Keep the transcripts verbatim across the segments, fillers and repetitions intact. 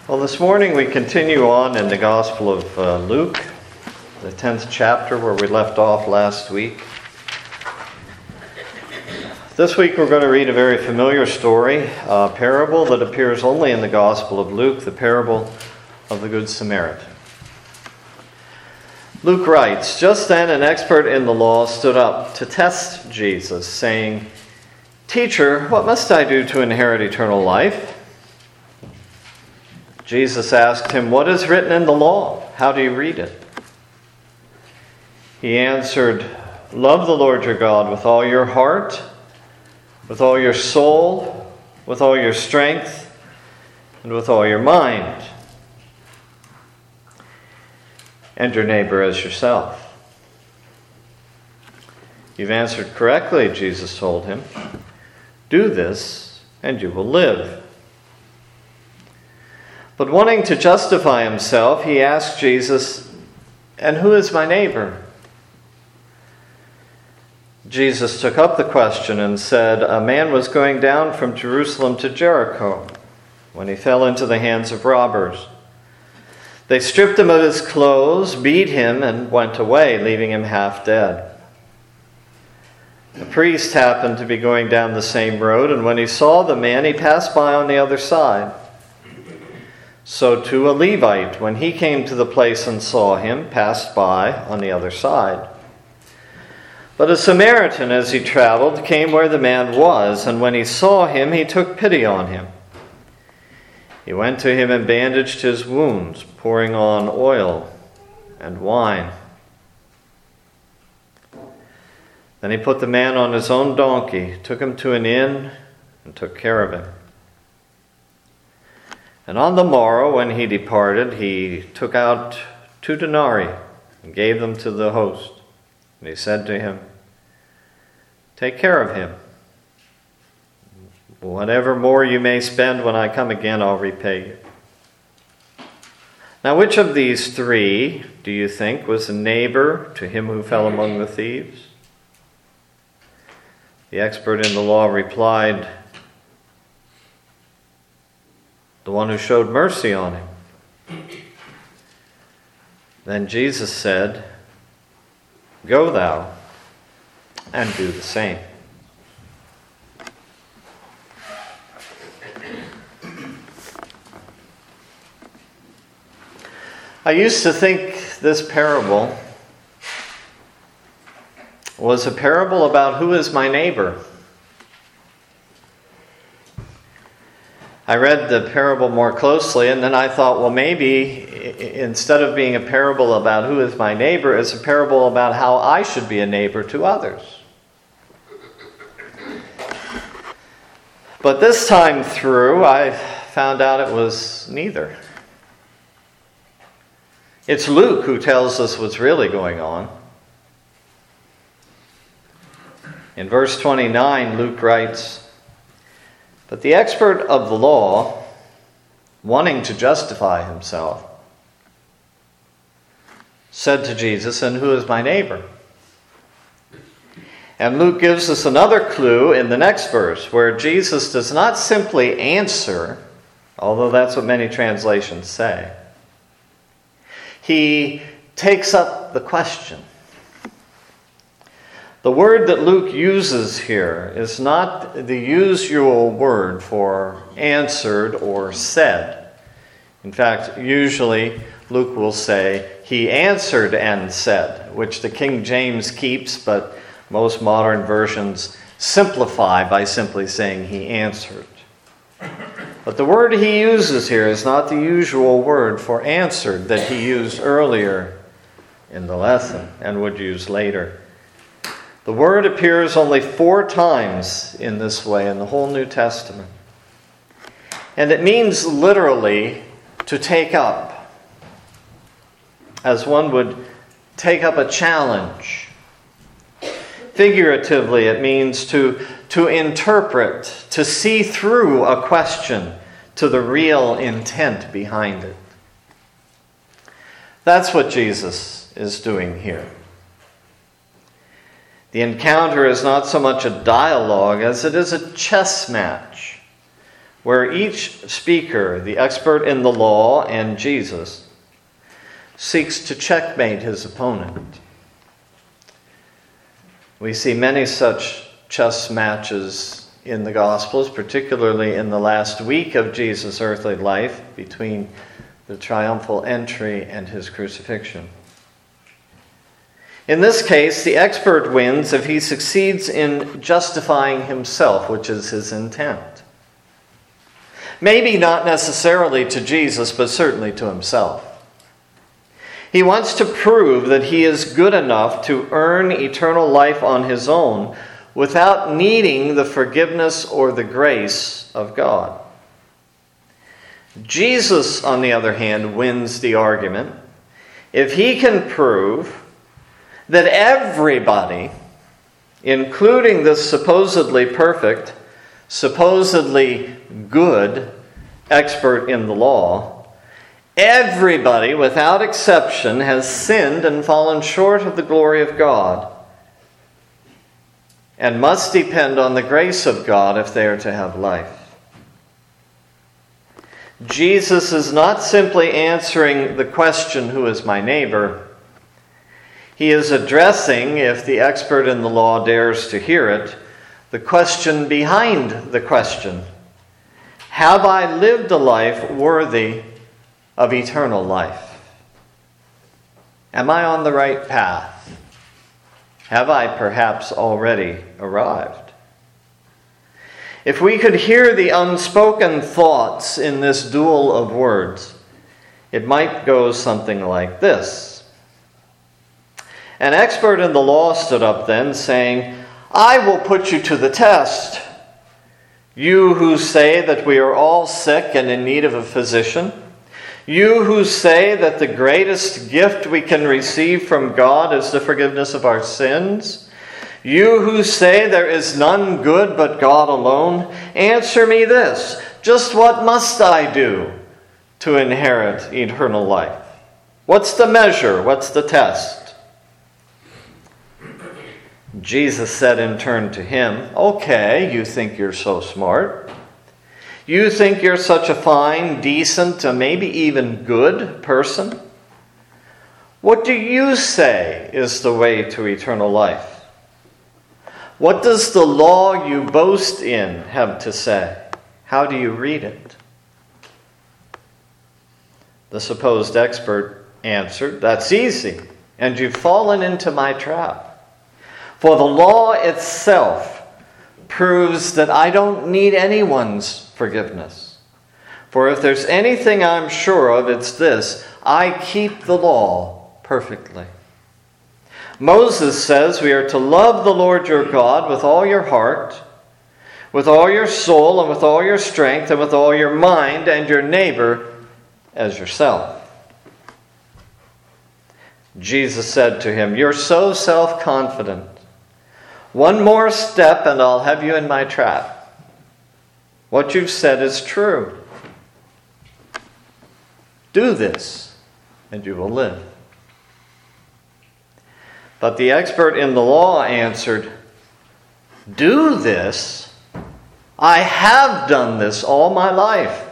Well, this morning we continue on in the Gospel of uh, Luke, the tenth chapter where we left off last week. This week we're going to read a very familiar story, a parable that appears only in the Gospel of Luke, the parable of the Good Samaritan. Luke writes, "Just then an expert in the law stood up to test Jesus, saying, 'Teacher, what must I do to inherit eternal life?' Jesus asked him, 'What is written in the law? How do you read it?' He answered, 'Love the Lord your God with all your heart, with all your soul, with all your strength, and with all your mind, and your neighbor as yourself.' 'You've answered correctly,' Jesus told him. 'Do this, and you will live.' But wanting to justify himself, he asked Jesus, 'And who is my neighbor?' Jesus took up the question and said, 'A man was going down from Jerusalem to Jericho when he fell into the hands of robbers. They stripped him of his clothes, beat him, and went away, leaving him half dead. A priest happened to be going down the same road, and when he saw the man, he passed by on the other side. So too a Levite, when he came to the place and saw him, passed by on the other side. But a Samaritan, as he traveled, came where the man was, and when he saw him, he took pity on him. He went to him and bandaged his wounds, pouring on oil and wine. Then he put the man on his own donkey, took him to an inn, and took care of him. And on the morrow, when he departed, he took out two denarii and gave them to the host. And he said to him, 'Take care of him. Whatever more you may spend when I come again, I'll repay you.' Now, which of these three, do you think, was a neighbor to him who fell among the thieves?" The expert in the law replied, "The one who showed mercy on him." Then Jesus said, "Go thou and do the same." I used to think this parable was a parable about who is my neighbor. I read the parable more closely, and then I thought, well, maybe instead of being a parable about who is my neighbor, it's a parable about how I should be a neighbor to others. But this time through, I found out it was neither. It's Luke who tells us what's really going on. In verse twenty-nine, Luke writes, "But the expert of the law, wanting to justify himself, said to Jesus, 'And who is my neighbor?'" And Luke gives us another clue in the next verse, where Jesus does not simply answer, although that's what many translations say. He takes up the question. The word that Luke uses here is not the usual word for answered or said. In fact, usually Luke will say, "He answered and said," which the King James keeps, but most modern versions simplify by simply saying he answered. But the word he uses here is not the usual word for answered that he used earlier in the lesson and would use later. The word appears only four times in this way in the whole New Testament. And it means literally to take up, as one would take up a challenge. Figuratively, it means to, to interpret, to see through a question to the real intent behind it. That's what Jesus is doing here. The encounter is not so much a dialogue as it is a chess match where each speaker, the expert in the law and Jesus, seeks to checkmate his opponent. We see many such chess matches in the Gospels, particularly in the last week of Jesus' earthly life, between the triumphal entry and his crucifixion. In this case, the expert wins if he succeeds in justifying himself, which is his intent. Maybe not necessarily to Jesus, but certainly to himself. He wants to prove that he is good enough to earn eternal life on his own without needing the forgiveness or the grace of God. Jesus, on the other hand, wins the argument if he can prove that everybody, including the supposedly perfect, supposedly good expert in the law, everybody, without exception, has sinned and fallen short of the glory of God and must depend on the grace of God if they are to have life. Jesus is not simply answering the question, "Who is my neighbor?" He is addressing, if the expert in the law dares to hear it, the question behind the question. Have I lived a life worthy of eternal life? Am I on the right path? Have I perhaps already arrived? If we could hear the unspoken thoughts in this duel of words, it might go something like this. An expert in the law stood up then, saying, "I will put you to the test. You who say that we are all sick and in need of a physician. You who say that the greatest gift we can receive from God is the forgiveness of our sins. You who say there is none good but God alone. Answer me this. Just what must I do to inherit eternal life? What's the measure? What's the test?" Jesus said in turn to him, "Okay, you think you're so smart. You think you're such a fine, decent, uh, maybe even good person. What do you say is the way to eternal life? What does the law you boast in have to say? How do you read it?" The supposed expert answered, "That's easy, and you've fallen into my trap. For the law itself proves that I don't need anyone's forgiveness. For if there's anything I'm sure of, it's this: I keep the law perfectly. Moses says we are to love the Lord your God with all your heart, with all your soul, and with all your strength, and with all your mind, and your neighbor as yourself." Jesus said to him, "You're so self-confident. One more step and I'll have you in my trap. What you've said is true. Do this and you will live." But the expert in the law answered, "Do this? I have done this all my life.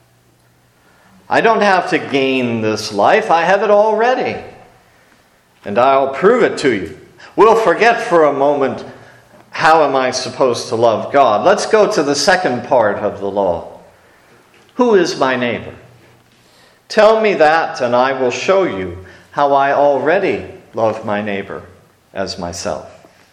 I don't have to gain this life. I have it already. And I'll prove it to you." We'll forget for a moment, how am I supposed to love God? Let's go to the second part of the law. Who is my neighbor? Tell me that, and I will show you how I already love my neighbor as myself.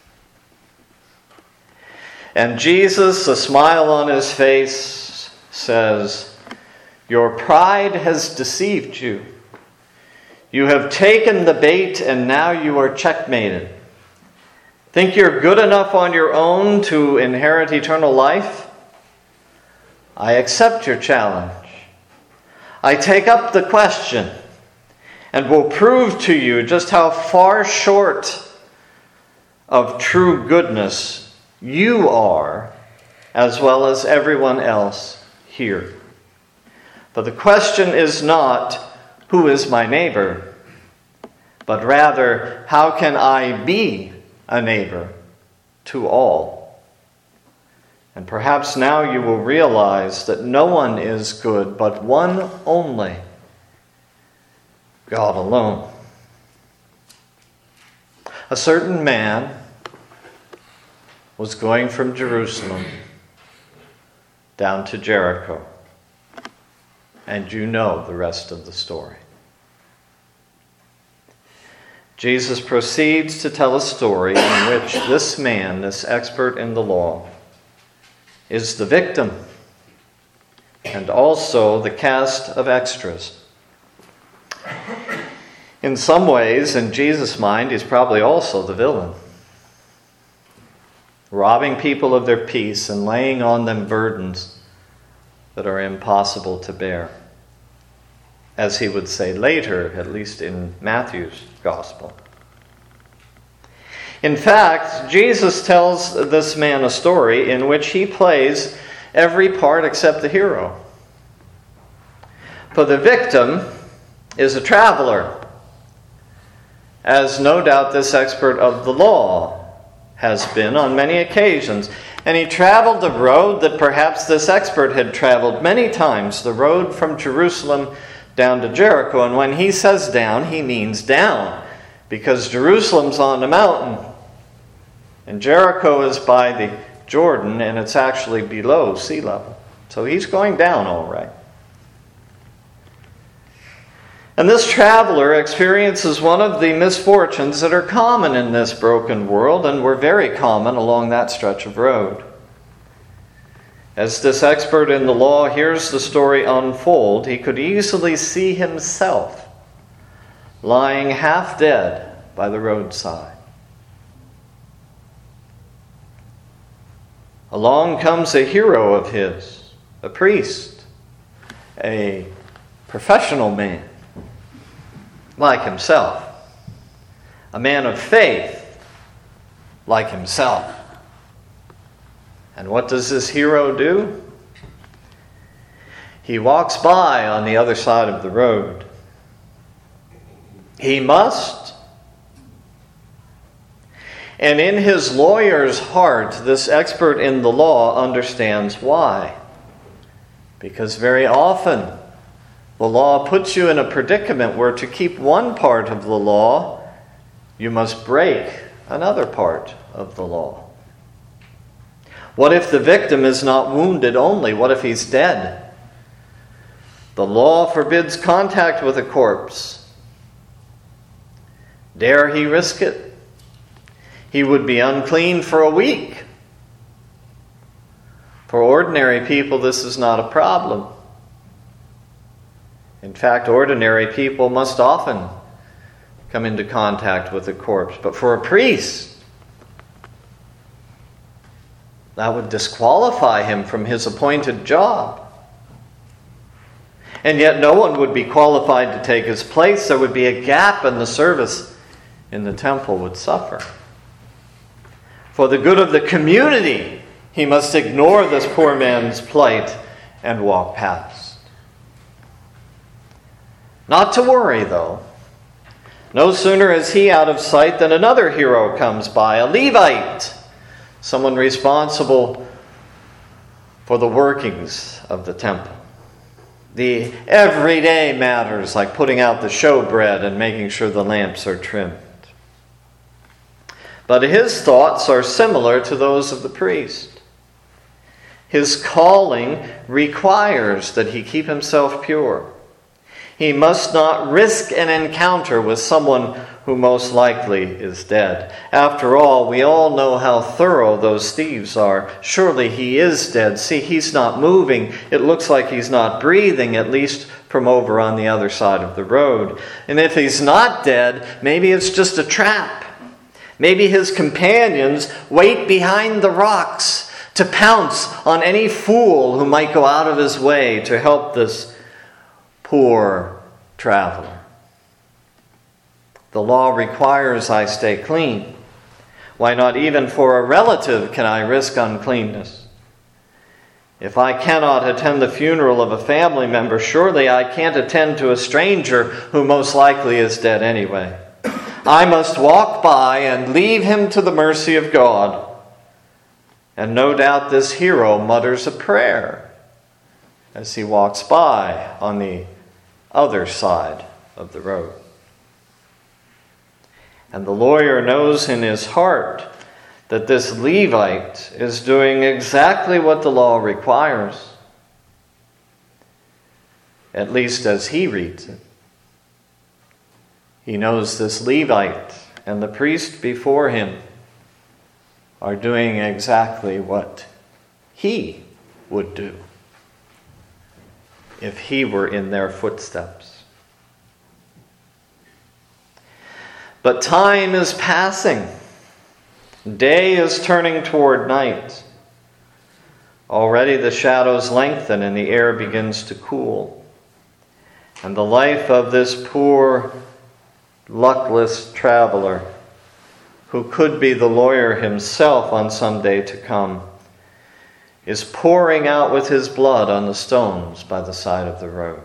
And Jesus, a smile on his face, says, "Your pride has deceived you. You have taken the bait, and now you are checkmated. Think you're good enough on your own to inherit eternal life? I accept your challenge. I take up the question and will prove to you just how far short of true goodness you are, as well as everyone else here. But the question is not, who is my neighbor? But rather, how can I be a neighbor to all?" And perhaps now you will realize that no one is good but one only, God alone. A certain man was going from Jerusalem down to Jericho. And you know the rest of the story. Jesus proceeds to tell a story in which this man, this expert in the law, is the victim and also the cast of extras. In some ways, in Jesus' mind, he's probably also the villain, robbing people of their peace and laying on them burdens that are impossible to bear, as he would say later, at least in Matthew's gospel. In fact, Jesus tells this man a story in which he plays every part except the hero. For the victim is a traveler, as no doubt this expert of the law has been on many occasions. And he traveled the road that perhaps this expert had traveled many times, the road from Jerusalem down to Jericho. And when he says down, he means down, because Jerusalem's on the mountain. And Jericho is by the Jordan, and it's actually below sea level. So he's going down all right. And this traveler experiences one of the misfortunes that are common in this broken world, and were very common along that stretch of road. As this expert in the law hears the story unfold, he could easily see himself lying half dead by the roadside. Along comes a hero of his, a priest, a professional man, like himself, a man of faith, like himself. And what does this hero do? He walks by on the other side of the road. He must. And in his lawyer's heart, this expert in the law understands why. Because very often, the law puts you in a predicament where to keep one part of the law, you must break another part of the law. What if the victim is not wounded only? What if he's dead? The law forbids contact with a corpse. Dare he risk it? He would be unclean for a week. For ordinary people, this is not a problem. In fact, ordinary people must often come into contact with a corpse. But for a priest, that would disqualify him from his appointed job. And yet no one would be qualified to take his place. There would be a gap, and the service in the temple would suffer. For the good of the community, he must ignore this poor man's plight and walk past. Not to worry, though. No sooner is he out of sight than another hero comes by, a Levite, someone responsible for the workings of the temple. The everyday matters like putting out the showbread and making sure the lamps are trimmed. But his thoughts are similar to those of the priest. His calling requires that he keep himself pure. He must not risk an encounter with someone who most likely is dead. After all, we all know how thorough those thieves are. Surely he is dead. See, he's not moving. It looks like he's not breathing, at least from over on the other side of the road. And if he's not dead, maybe it's just a trap. Maybe his companions wait behind the rocks to pounce on any fool who might go out of his way to help this poor traveler. The law requires I stay clean. Why not even for a relative can I risk uncleanness? If I cannot attend the funeral of a family member, surely I can't attend to a stranger who most likely is dead anyway. I must walk by and leave him to the mercy of God. And no doubt this hero mutters a prayer as he walks by on the other side of the road. And the lawyer knows in his heart that this Levite is doing exactly what the law requires, at least as he reads it. He knows this Levite and the priest before him are doing exactly what he would do if he were in their footsteps. But time is passing. Day is turning toward night. Already the shadows lengthen and the air begins to cool. And the life of this poor, luckless traveler, who could be the lawyer himself on some day to come, is pouring out with his blood on the stones by the side of the road.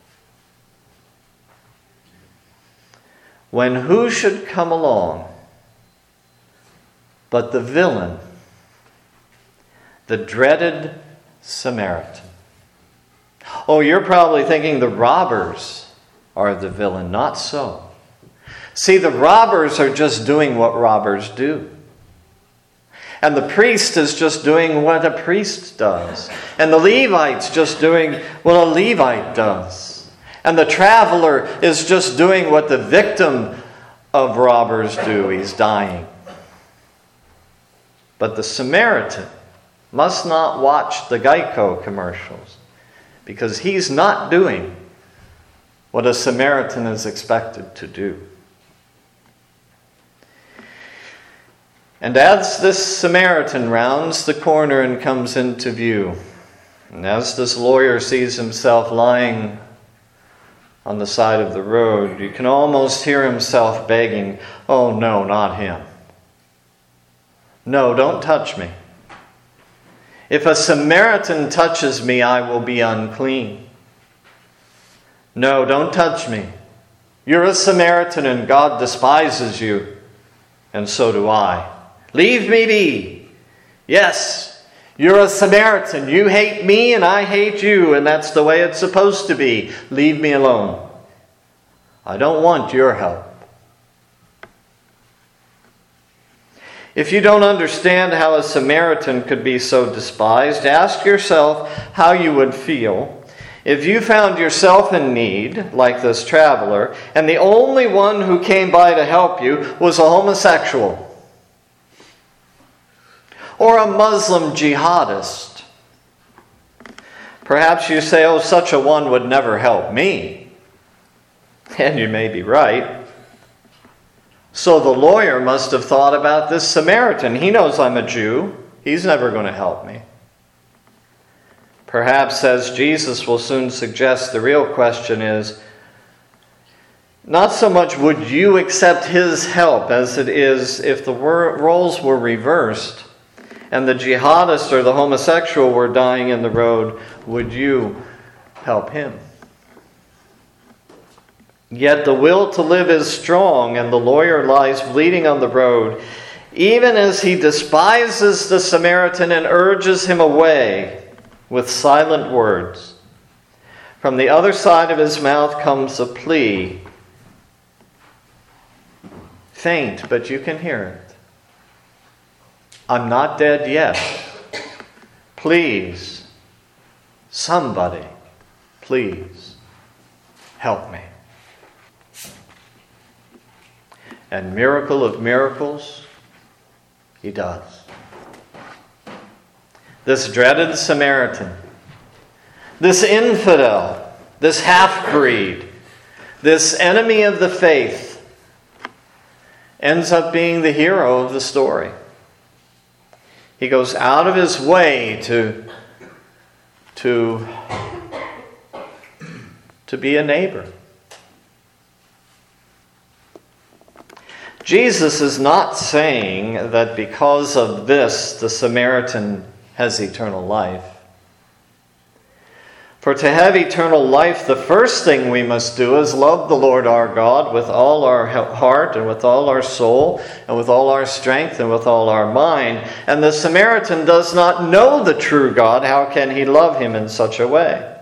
When who should come along but the villain, the dreaded Samaritan? Oh, you're probably thinking the robbers are the villain. Not so. See, the robbers are just doing what robbers do. And the priest is just doing what a priest does. And the Levite's just doing what a Levite does. And the traveler is just doing what the victim of robbers do. He's dying. But the Samaritan must not watch the Geico commercials, because he's not doing what a Samaritan is expected to do. And as this Samaritan rounds the corner and comes into view, and as this lawyer sees himself lying on the side of the road, you can almost hear himself begging, "Oh no, not him. No, don't touch me. If a Samaritan touches me, I will be unclean. No, don't touch me. You're a Samaritan and God despises you, and so do I. Leave me be. Yes, you're a Samaritan. You hate me and I hate you, and that's the way it's supposed to be. Leave me alone. I don't want your help." If you don't understand how a Samaritan could be so despised, ask yourself how you would feel if you found yourself in need, like this traveler, and the only one who came by to help you was a homosexual or a Muslim jihadist. Perhaps you say, "Oh, such a one would never help me." And you may be right. So the lawyer must have thought about this Samaritan. He knows I'm a Jew. He's never going to help me. Perhaps, as Jesus will soon suggest, the real question is not so much would you accept his help as it is if the roles were reversed and the jihadist or the homosexual were dying in the road, would you help him? Yet the will to live is strong, and the lawyer lies bleeding on the road, even as he despises the Samaritan and urges him away with silent words. From the other side of his mouth comes a plea. Faint, but you can hear it. I'm not dead yet. Please, somebody, please help me. And miracle of miracles, he does. This dreaded Samaritan, this infidel, this half-breed, this enemy of the faith, ends up being the hero of the story. He goes out of his way to, to, to be a neighbor. Jesus is not saying that because of this, the Samaritan has eternal life. For to have eternal life, the first thing we must do is love the Lord our God with all our heart and with all our soul and with all our strength and with all our mind. And the Samaritan does not know the true God. How can he love him in such a way?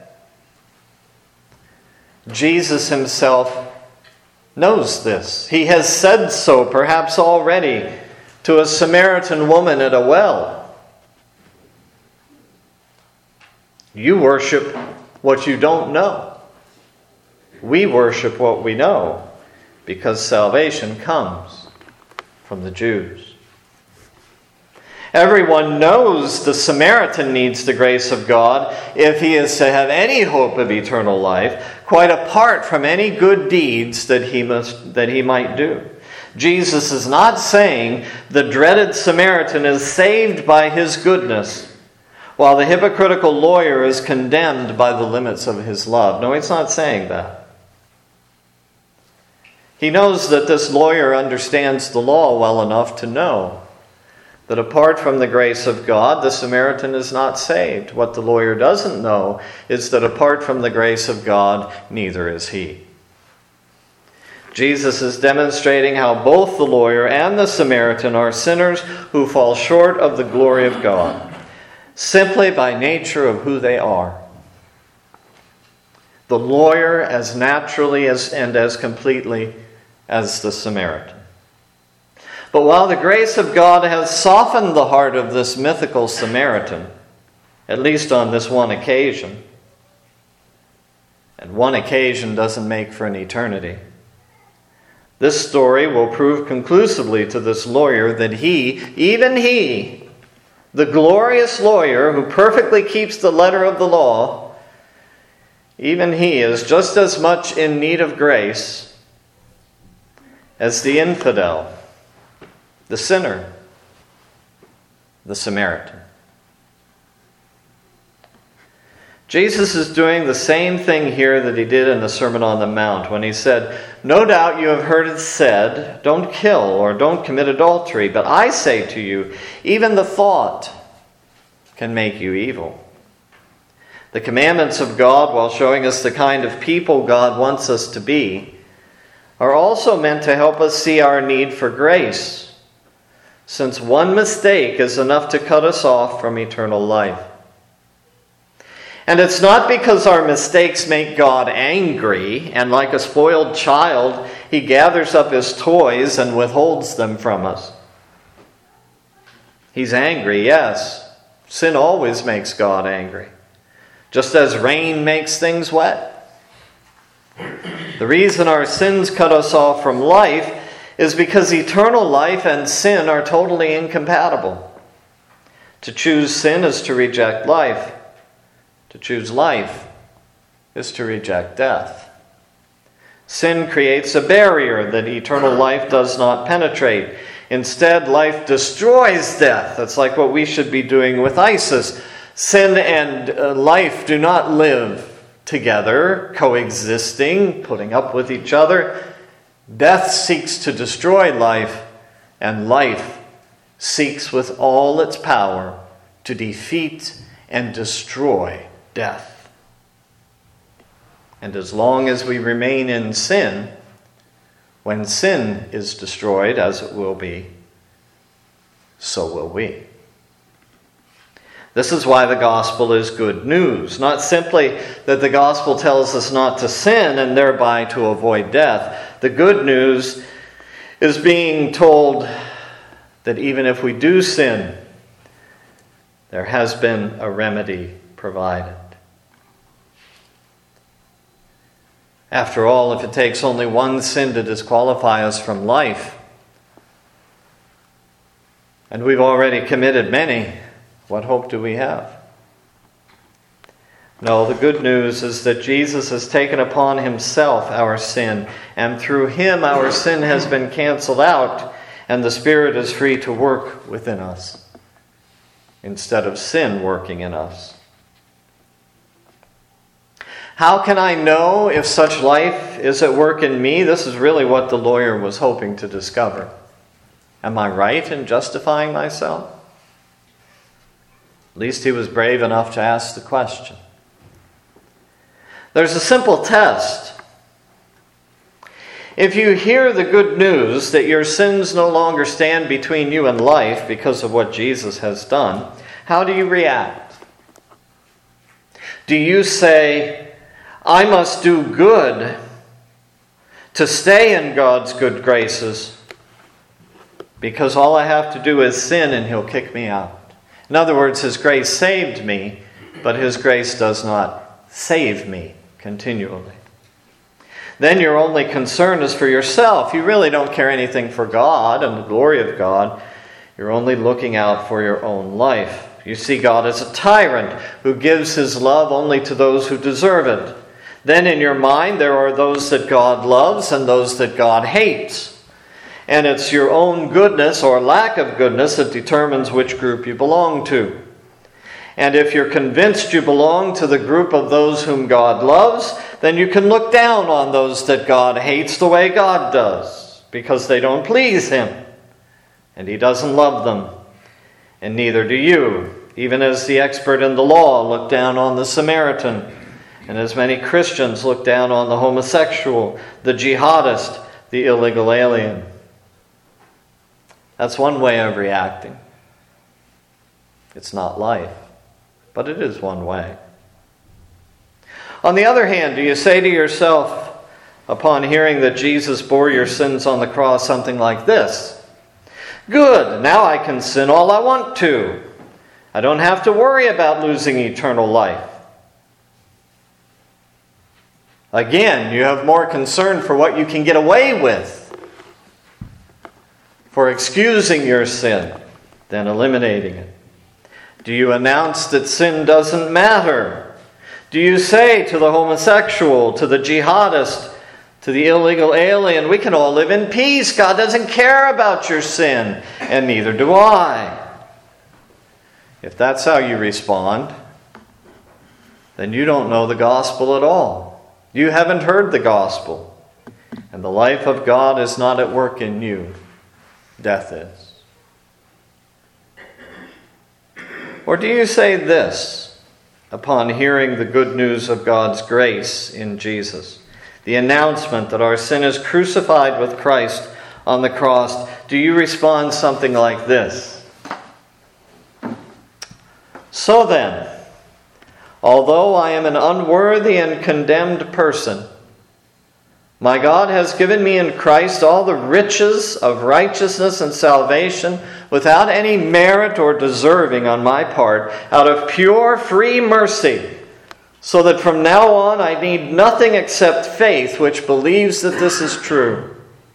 Jesus himself knows this. He has said so, perhaps already, to a Samaritan woman at a well. You worship what you don't know. We worship what we know, because salvation comes from the Jews. Everyone knows the Samaritan needs the grace of God if he is to have any hope of eternal life, quite apart from any good deeds that he must that he might do. Jesus is not saying the dreaded Samaritan is saved by his goodness, while the hypocritical lawyer is condemned by the limits of his love. No, he's not saying that. He knows that this lawyer understands the law well enough to know that apart from the grace of God, the Samaritan is not saved. What the lawyer doesn't know is that apart from the grace of God, neither is he. Jesus is demonstrating how both the lawyer and the Samaritan are sinners who fall short of the glory of God, simply by nature of who they are. The lawyer as naturally as and as completely as the Samaritan. But while the grace of God has softened the heart of this mythical Samaritan, at least on this one occasion, and one occasion doesn't make for an eternity, this story will prove conclusively to this lawyer that he, even he, the glorious lawyer who perfectly keeps the letter of the law, even he is just as much in need of grace as the infidel, the sinner, the Samaritan. Jesus is doing the same thing here that he did in the Sermon on the Mount when he said, "No doubt you have heard it said, 'Don't kill,' or 'Don't commit adultery.' But I say to you, even the thought can make you evil." The commandments of God, while showing us the kind of people God wants us to be, are also meant to help us see our need for grace, since one mistake is enough to cut us off from eternal life. And it's not because our mistakes make God angry, and like a spoiled child, he gathers up his toys and withholds them from us. He's angry, yes. Sin always makes God angry, just as rain makes things wet. The reason our sins cut us off from life is because eternal life and sin are totally incompatible. To choose sin is to reject life. To choose life is to reject death. Sin creates a barrier that eternal life does not penetrate. Instead, life destroys death. That's like what we should be doing with ISIS. Sin and uh, life do not live together, coexisting, putting up with each other. Death seeks to destroy life, and life seeks with all its power to defeat and destroy death. And as long as we remain in sin, when sin is destroyed, as it will be, so will we. This is why the gospel is good news. Not simply that the gospel tells us not to sin and thereby to avoid death. The good news is being told that even if we do sin, there has been a remedy provided. After all, if it takes only one sin to disqualify us from life, and we've already committed many, what hope do we have? No, the good news is that Jesus has taken upon himself our sin, and through him our sin has been canceled out, and the Spirit is free to work within us instead of sin working in us. How can I know if such life is at work in me? This is really what the lawyer was hoping to discover. Am I right in justifying myself? At least he was brave enough to ask the question. There's a simple test. If you hear the good news that your sins no longer stand between you and life because of what Jesus has done, how do you react? Do you say, I must do good to stay in God's good graces because all I have to do is sin and He'll kick me out? In other words, His grace saved me, but His grace does not save me continually. Then your only concern is for yourself. You really don't care anything for God and the glory of God. You're only looking out for your own life. You see God as a tyrant who gives His love only to those who deserve it. Then in your mind there are those that God loves and those that God hates. And it's your own goodness or lack of goodness that determines which group you belong to. And if you're convinced you belong to the group of those whom God loves, then you can look down on those that God hates the way God does, because they don't please Him, and He doesn't love them, and neither do you, even as the expert in the law looked down on the Samaritan, and as many Christians look down on the homosexual, the jihadist, the illegal alien. That's one way of reacting. It's not life, but it is one way. On the other hand, do you say to yourself, upon hearing that Jesus bore your sins on the cross, something like this? Good, now I can sin all I want to. I don't have to worry about losing eternal life. Again, you have more concern for what you can get away with, for excusing your sin than eliminating it. Do you announce that sin doesn't matter? Do you say to the homosexual, to the jihadist, to the illegal alien, we can all live in peace. God doesn't care about your sin, and neither do I. If that's how you respond, then you don't know the gospel at all. You haven't heard the gospel, and the life of God is not at work in you. Death is. Or do you say this upon hearing the good news of God's grace in Jesus? The announcement that our sin is crucified with Christ on the cross. Do you respond something like this? So then, although I am an unworthy and condemned person, my God has given me in Christ all the riches of righteousness and salvation without any merit or deserving on my part, out of pure free mercy, so that from now on I need nothing except faith which believes that this is true.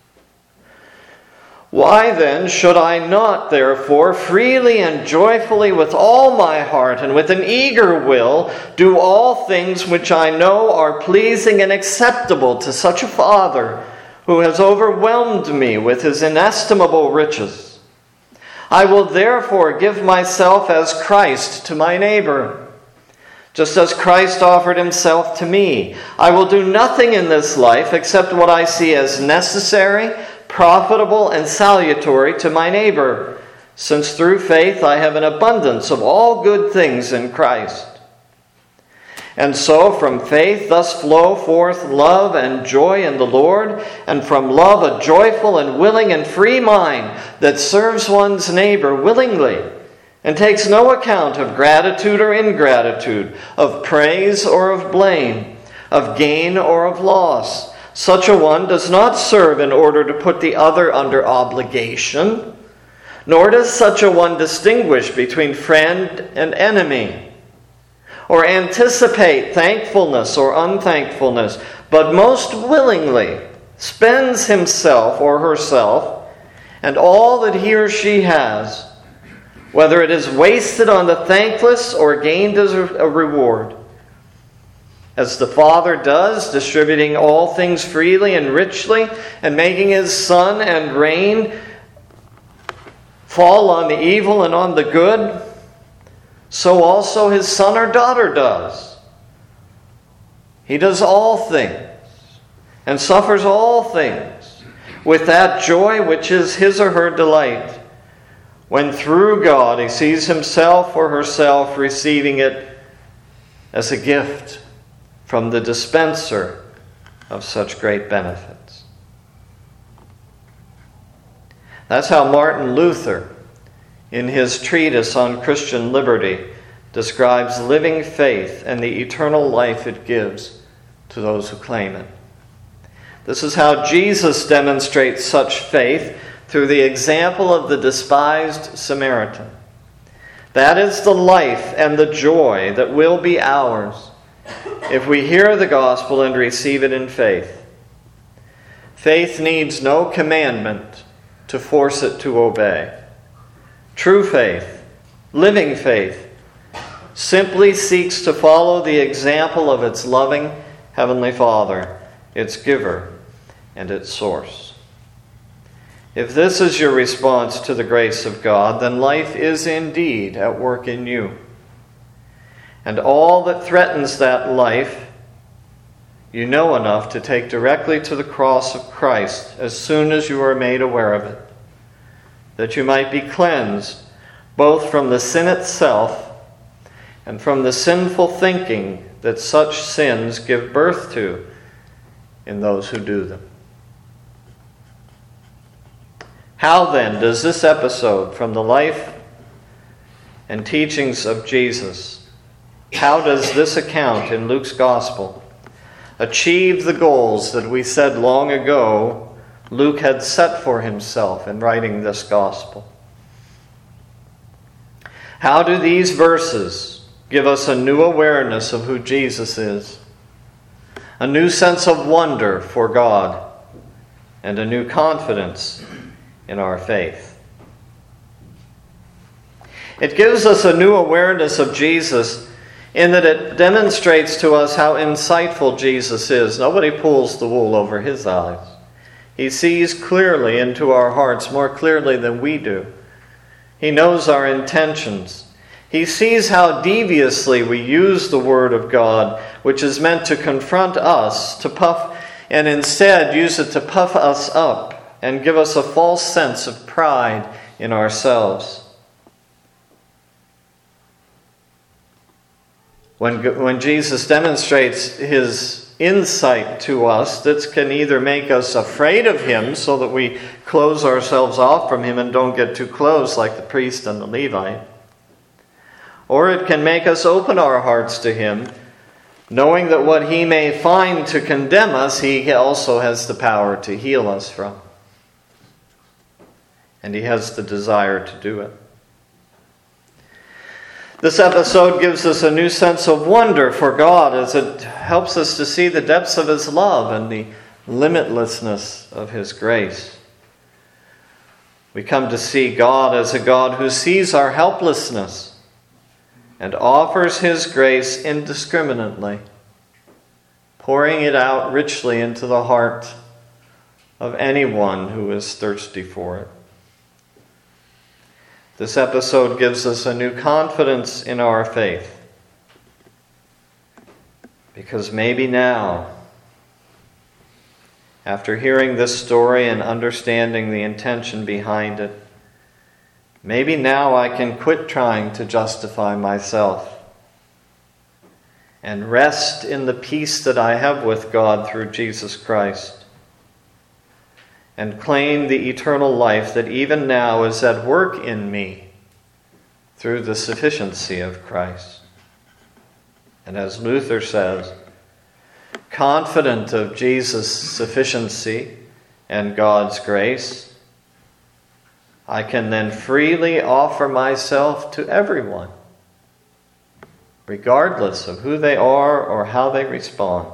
Why then should I not, therefore, freely and joyfully with all my heart and with an eager will do all things which I know are pleasing and acceptable to such a Father who has overwhelmed me with His inestimable riches? I will therefore give myself as Christ to my neighbor, just as Christ offered Himself to me. I will do nothing in this life except what I see as necessary, profitable, and salutary to my neighbor, since through faith I have an abundance of all good things in Christ. And so from faith thus flow forth love and joy in the Lord, and from love a joyful and willing and free mind that serves one's neighbor willingly, and takes no account of gratitude or ingratitude, of praise or of blame, of gain or of loss. Such a one does not serve in order to put the other under obligation, nor does such a one distinguish between friend and enemy, or anticipate thankfulness or unthankfulness, but most willingly spends himself or herself and all that he or she has, whether it is wasted on the thankless or gained as a reward, as the Father does, distributing all things freely and richly, and making His sun and rain fall on the evil and on the good, so also His son or daughter does. He does all things and suffers all things with that joy which is his or her delight, when through God he sees himself or herself receiving it as a gift from the dispenser of such great benefits. That's how Martin Luther, in his treatise on Christian liberty, describes living faith and the eternal life it gives to those who claim it. This is how Jesus demonstrates such faith through the example of the despised Samaritan. That is the life and the joy that will be ours if we hear the gospel and receive it in faith. Faith needs no commandment to force it to obey. True faith, living faith, simply seeks to follow the example of its loving Heavenly Father, its giver and its source. If this is your response to the grace of God, then life is indeed at work in you. And all that threatens that life, you know enough to take directly to the cross of Christ as soon as you are made aware of it, that you might be cleansed both from the sin itself and from the sinful thinking that such sins give birth to in those who do them. How then does this episode from the life and teachings of Jesus, how does this account in Luke's Gospel achieve the goals that we said long ago Luke had set for himself in writing this Gospel? How do these verses give us a new awareness of who Jesus is, a new sense of wonder for God, and a new confidence in our faith? It gives us a new awareness of Jesus in that it demonstrates to us how insightful Jesus is. Nobody pulls the wool over his eyes. He sees clearly into our hearts, more clearly than we do. He knows our intentions. He sees how deviously we use the Word of God, which is meant to confront us, to puff, and instead use it to puff us up and give us a false sense of pride in ourselves. When, when Jesus demonstrates his insight to us, that can either make us afraid of him so that we close ourselves off from him and don't get too close like the priest and the Levite, or it can make us open our hearts to him, knowing that what he may find to condemn us, he also has the power to heal us from. And he has the desire to do it. This episode gives us a new sense of wonder for God as it helps us to see the depths of his love and the limitlessness of his grace. We come to see God as a God who sees our helplessness and offers his grace indiscriminately, pouring it out richly into the heart of anyone who is thirsty for it. This episode gives us a new confidence in our faith, because maybe now, after hearing this story and understanding the intention behind it, maybe now I can quit trying to justify myself and rest in the peace that I have with God through Jesus Christ, and claim the eternal life that even now is at work in me through the sufficiency of Christ. And as Luther says, confident of Jesus' sufficiency and God's grace, I can then freely offer myself to everyone, regardless of who they are or how they respond.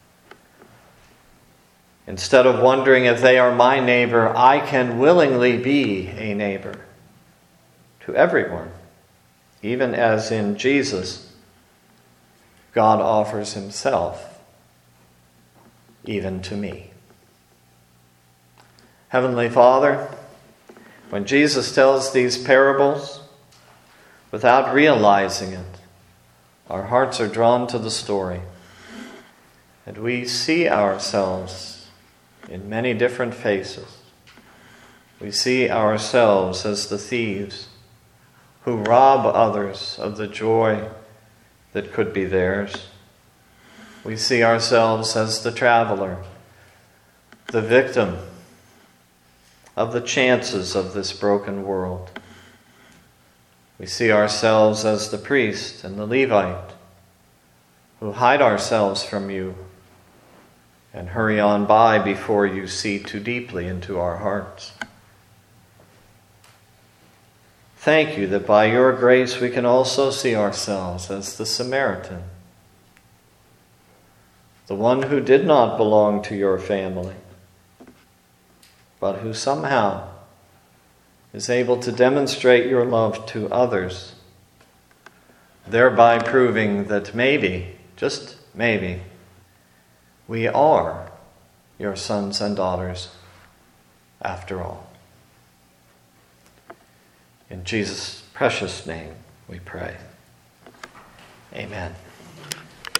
Instead of wondering if they are my neighbor, I can willingly be a neighbor to everyone, even as in Jesus, God offers himself even to me. Heavenly Father, when Jesus tells these parables, without realizing it, our hearts are drawn to the story, and we see ourselves in many different faces. We see ourselves as the thieves who rob others of the joy that could be theirs. We see ourselves as the traveler, the victim of the chances of this broken world. We see ourselves as the priest and the Levite who hide ourselves from you and hurry on by before you see too deeply into our hearts. Thank you that by your grace we can also see ourselves as the Samaritan, the one who did not belong to your family, but who somehow is able to demonstrate your love to others, thereby proving that maybe, just maybe, we are your sons and daughters after all. In Jesus' precious name we pray. Amen.